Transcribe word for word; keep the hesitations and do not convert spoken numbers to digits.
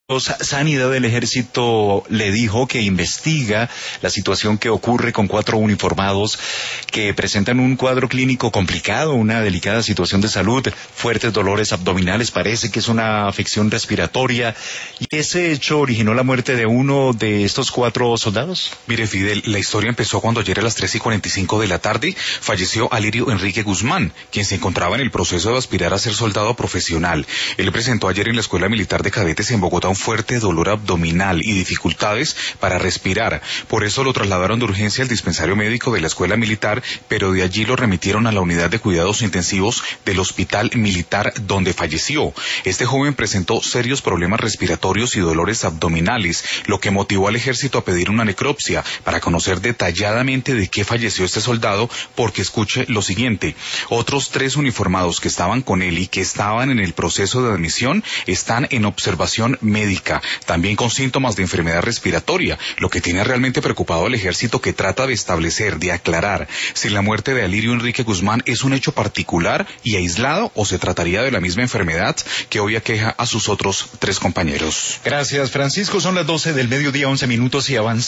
Sanidad del Ejército le dijo que investiga la situación que ocurre con cuatro uniformados que presentan un cuadro clínico complicado, una delicada situación de salud, fuertes dolores abdominales, parece que es una afección respiratoria. ¿Y ese hecho originó la muerte de uno de estos cuatro soldados? Mire, Fidel, la historia empezó cuando ayer a las tres y cuarenta y cinco de la tarde falleció Alirio Enrique Guzmán, quien se encontraba en el proceso de aspirar a ser soldado profesional. Él presentó ayer en la Escuela Militar de Cadetes en Bogotá un fuerte dolor abdominal y dificultades para respirar. Por eso lo trasladaron de urgencia al dispensario médico de la Escuela Militar, pero de allí lo remitieron a la unidad de cuidados intensivos del Hospital Militar, donde falleció. Este joven presentó serios problemas respiratorios y dolores abdominales, lo que motivó al ejército a pedir una necropsia para conocer detalladamente de qué falleció este soldado, porque escuche lo siguiente: otros tres uniformados que estaban con él y que estaban en el proceso de admisión están en observación médica, también con síntomas de enfermedad respiratoria, lo que tiene realmente preocupado al ejército, que trata de establecer, de aclarar si la muerte de Alirio Enrique Guzmán es un hecho particular y aislado o se trataría de la misma enfermedad que hoy aqueja a sus otros tres compañeros. Gracias, Francisco. Son las doce del mediodía, once minutos y avanza.